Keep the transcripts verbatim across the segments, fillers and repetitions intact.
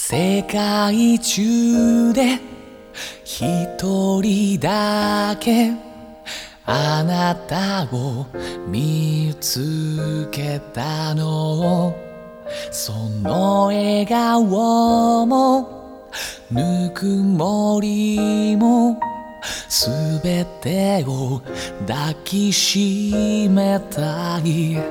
世界中で一人だけあなたを見つけたの。その笑顔もぬくもりもすべてを抱きしめたい。言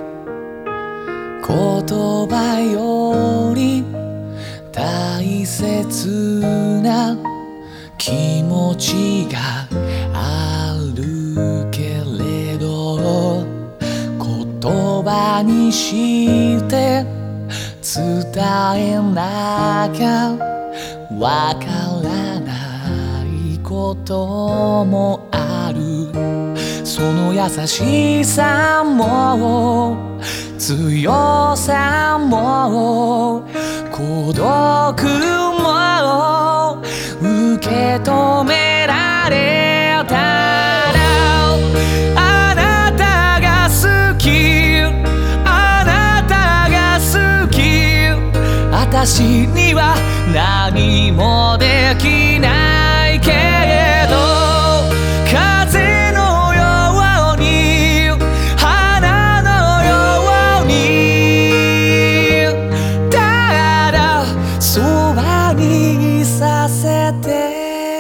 葉より大切な気持ちがあるけれど、言葉にして伝えなきゃわからないこともある。その優しさも強さも孤独も受け止められたら、あなたが好き、あなたが好き、私には何もできないけれど、風のように花のようにただそばにいさせて。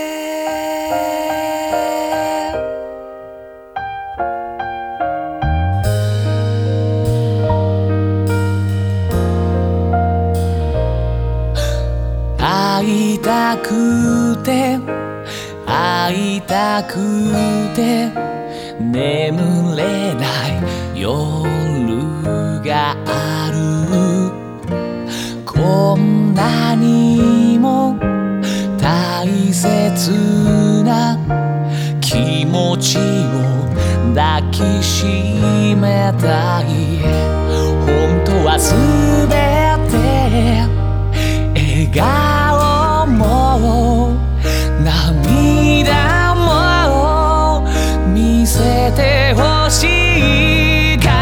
会いたくて会いたくて眠れない夜がある。こんなにも大切な気持ちを抱きしめたい。本当はすべて笑顔も涙も見せてほしいから、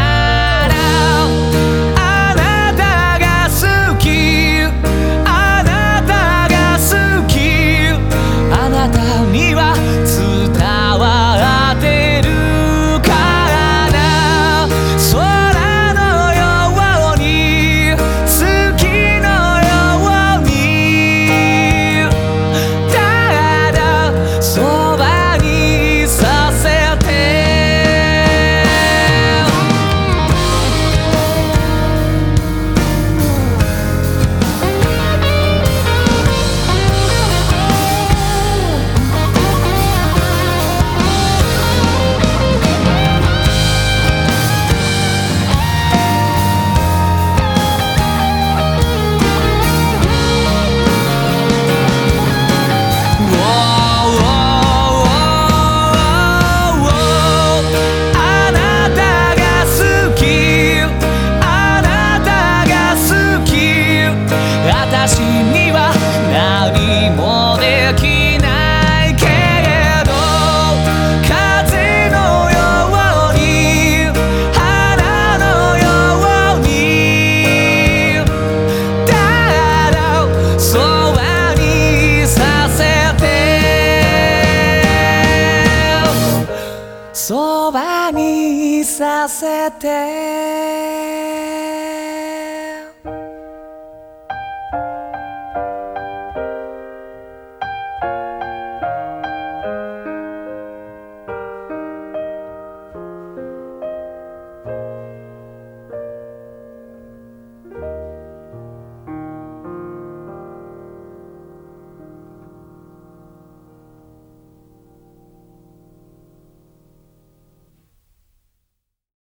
あなたが好き、あなたが好き、あなたには伝わってるからな。空のように好きのようにただそばにいさせて。私には何もできないけれど、風のように花のようにただそばにいさせて、そばにいさせて。